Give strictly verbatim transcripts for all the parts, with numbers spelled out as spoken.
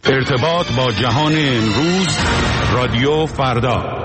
ارتباط با جهان امروز، رادیو فردا.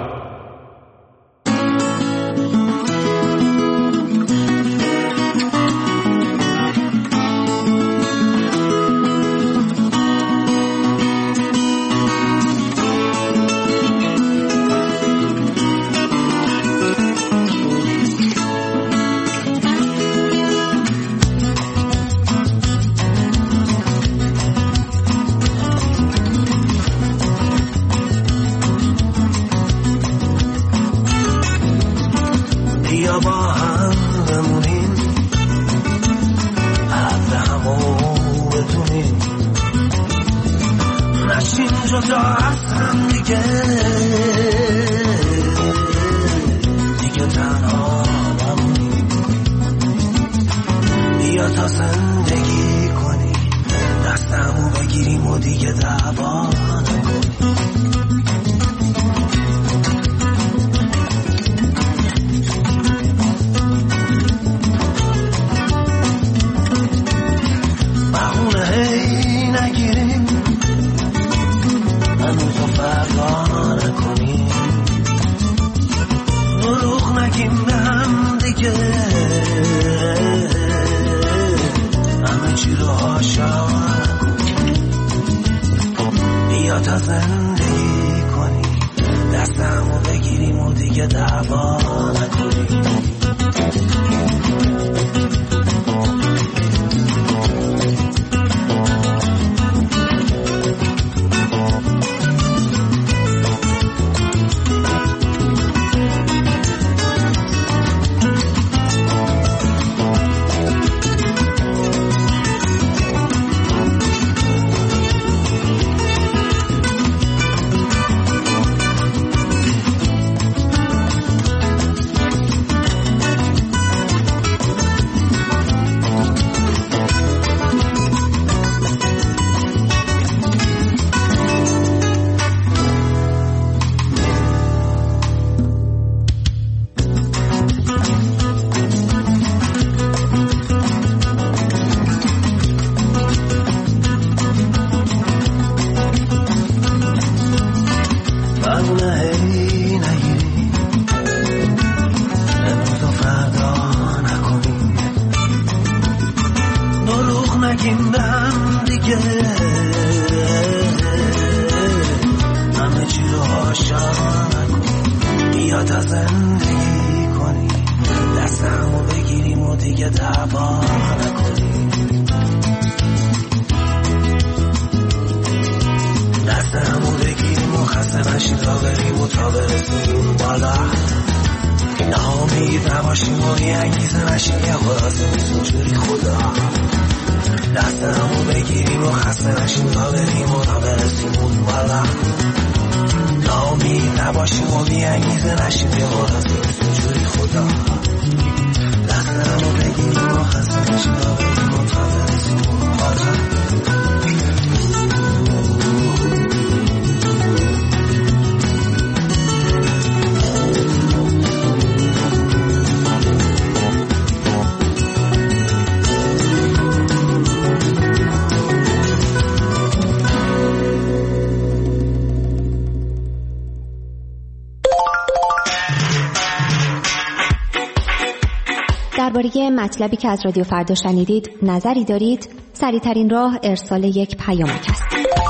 درباره مطلبی که از رادیو فردا شنیدید نظری دارید؟ سریع‌ترین راه ارسال یک پیامک است.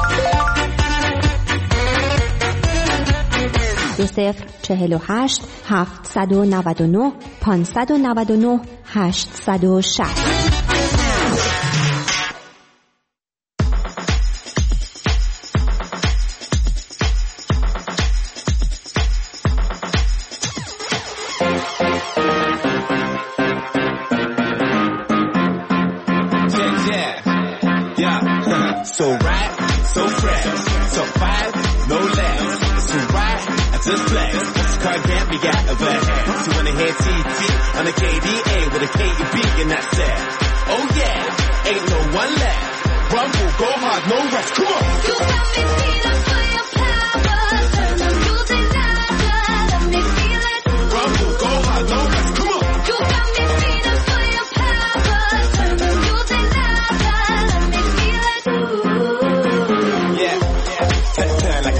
دو صفر چهل و هشت هفتصد و نود و نه پانصد و نود و نه هشتصد و شصت. So right, so fresh, so fine, no less. So right, I just flex. This car can't be got over head. So when I hear T T on the K D A with a K E B and that's it. Oh yeah, ain't no one left. Rumble, go hard, no rest. Come on. You got me feeling for your power. Turn the music down, let me feel it. Rumble, go hard, no rest. Come on. You got me feeling for your power. Turn the music down, let me feel it. Ooh. Yeah.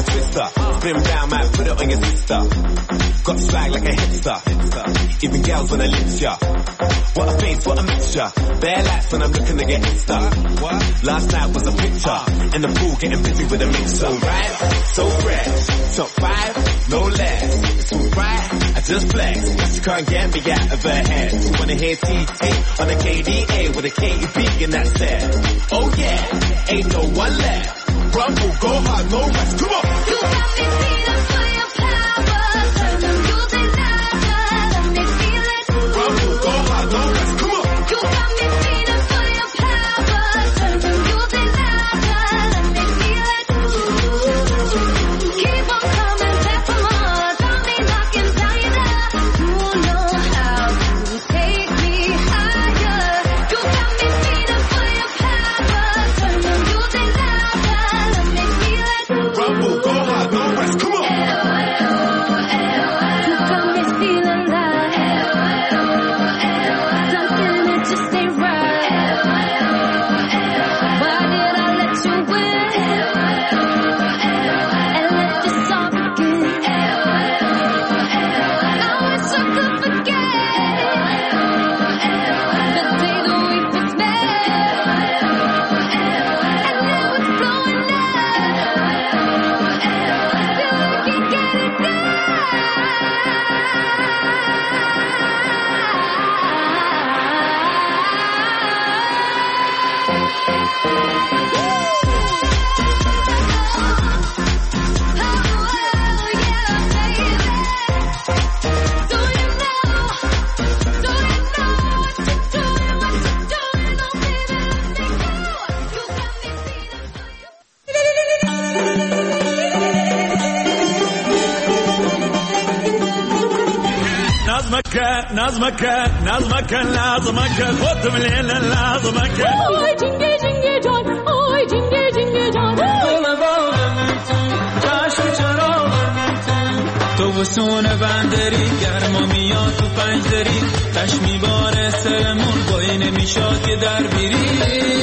twister. Spin round, might put it on your sister. Got swag like a hipster. Even girls wanna lift ya. What a face, what a mixture. Bare lights when I'm looking to get Insta. Last night was a picture. In the pool getting busy with a mixer. Right, so fresh. Top five, no less. It's alright, I just flex. She can't get me out of her head. She wanna hear T T on the K D A with a K E B and that's it. Oh yeah, ain't no one left. Rumble, go hard, no rest. Come on. You got me feeling for your power. Turn the music louder, let me feel it. Rumble, go hard, no rest. Come on. You got me feeling for your power. Turn the music louder, let me feel it. Keep on coming back for more. Got me knocking down your door. You know how to take me higher. You got me feeling for your power. Turn the music louder, let me feel it. Rumble, go hard, no rest. Come on. You got me feeling like something that just ain't right. Why did I let you win and let this all begin? I wish I could forget the day that we first met, and now it's blowing up. Still we can get it نظمك نظمك نظمك لازمك خد من الليل لازمك آی جنگه جنگه جان آی جنگه جنگه جان چشم چراغ تو وسون بندری گرما میاد تو پنج دری تش میباره سرمون بایی نمیشاد که در بیری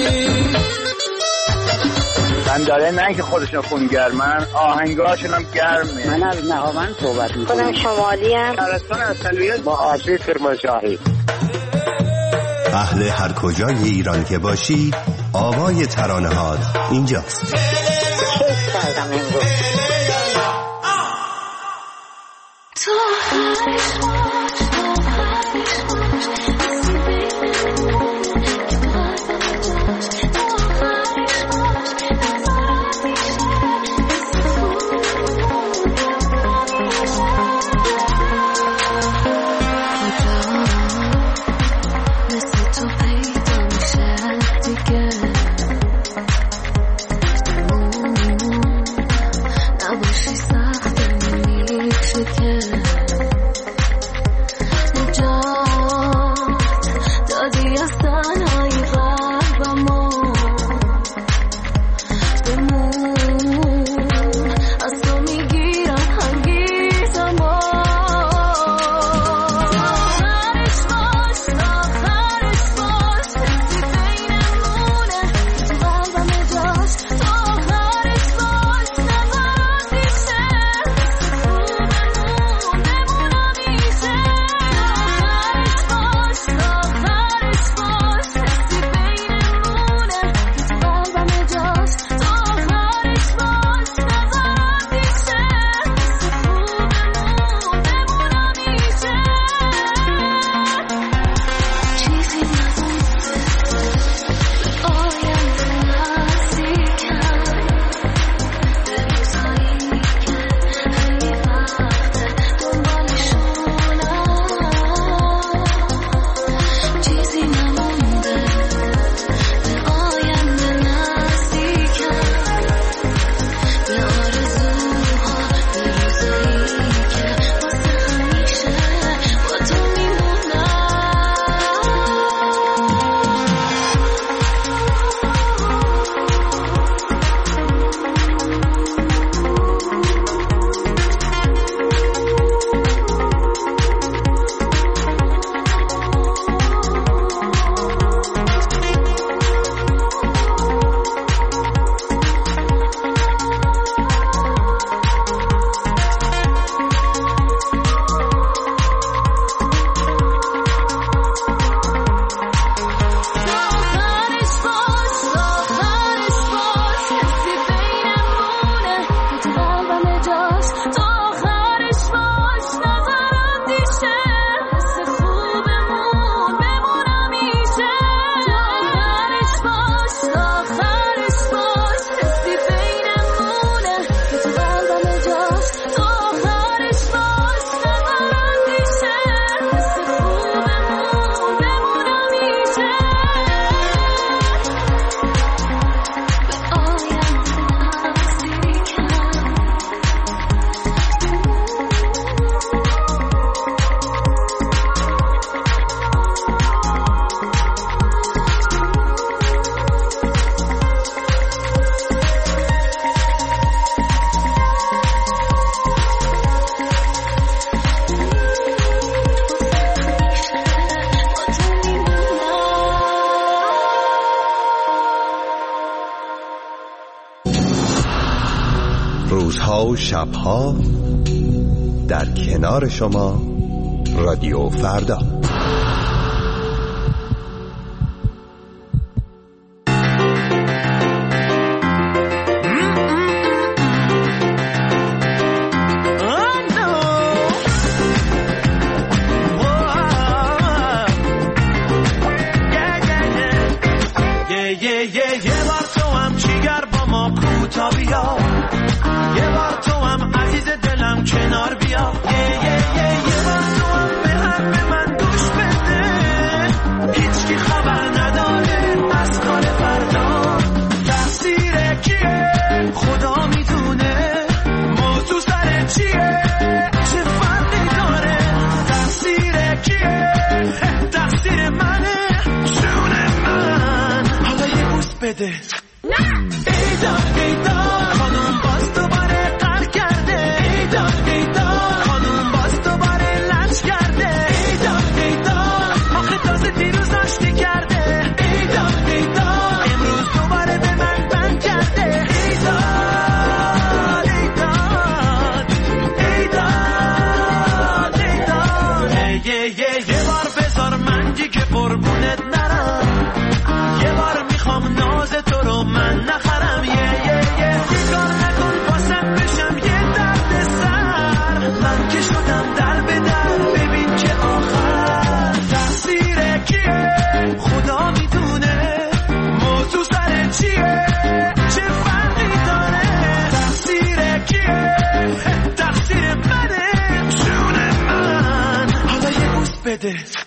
من داره نه که خودشون خونگرمن آهنگاشون هم گرمه. من از نهاوند صحبت میکنم. خودم شمالی هم شهرستان اصلیت با آسیب کرمانشاهی. اهل هر کجای ایران که باشی آوای ترانه هات اینجاست. کیف کردم امروز روزها و شبها در کنار شما رادیو فردا. بده.